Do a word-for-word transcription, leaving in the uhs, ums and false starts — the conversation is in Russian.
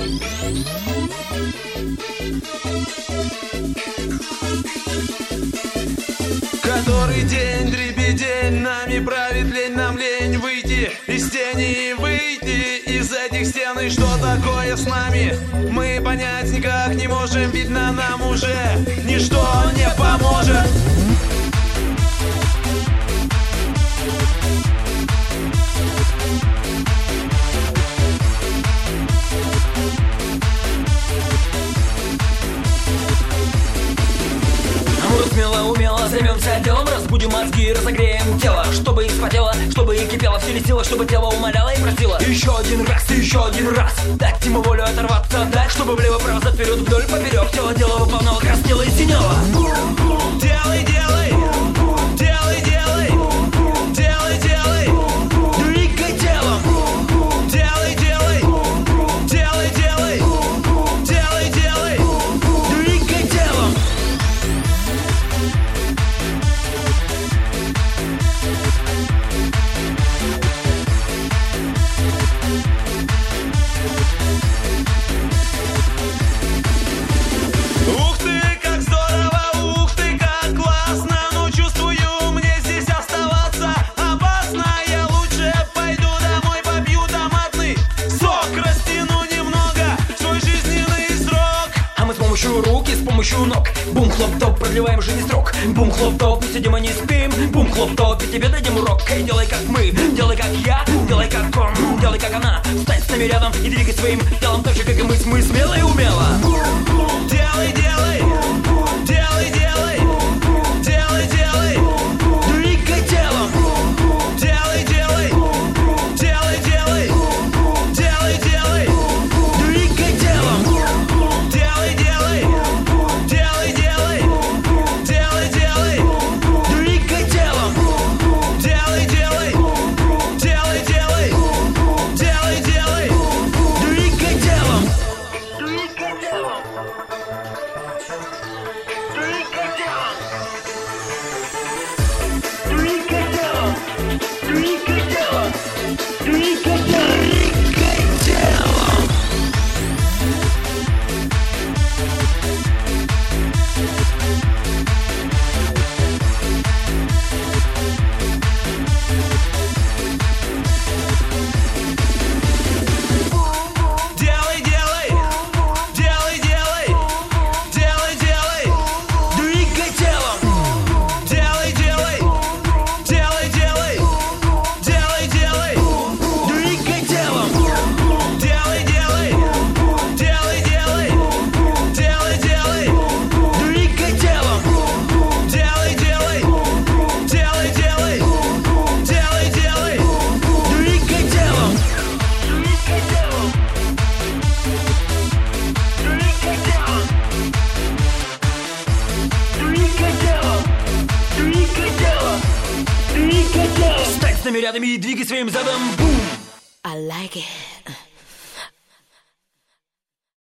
Который день, дребедень, нами правит лень, нам лень выйти из тени и выйти из этих стен. И что такое с нами, мы понять никак не можем, видно нам уже ничто не поможет. Смело, умело займемся делом, разбудим мозги, разогреем тело, чтобы испотело, чтобы кипело в теле сила, чтобы тело умоляло и просило. Еще один раз, еще один раз, дать ему волю оторваться, дать, чтобы влево-право, вперед, вдоль, поперек, тело, дело выполняло краснело и синело. Делай, делай, делай, делай, делай, делай, двигай телом. делай, делай, делай, делай, делай, делай, двигай телом. Ух ты, как здорово, ух ты, как классно. Ну чувствую, мне здесь оставаться опасно. Я лучше пойду домой, попью томатный сок, растяну немного свой жизненный срок. А мы с помощью рук и с помощью ног бум-хлоп-топ продлеваем жизнь срок. Бум-хлоп-топ, не сидим и не спим. Бум-хлоп-топ, и тебе дадим урок. Эй, делай как мы, делай как я, делай как он, делай как она. Встань с нами рядом и двигай своим телом так же, как и мы. Мы смело и умело. Делай, делай, делай, делай, делай, делай, Двигай телом. делай, делай, делай, делай, делай, делай, Двигай телом. делай, делай, делай, делай, делай, делай, Двигай телом. делай, делай, делай, делай, делай, делай. Двигай телом. Делай, делай, делай, делай, делай, делай, Двигай телом. делай, делай, делай, делай, делай, делай, Двигай телом. делай, делай, делай, делай, делай, делай, Двигай телом. делай, делай, делай, делай, делай, делай. Двигай телом. Встань с нами рядом и двигай своим задом. Бум. I like it.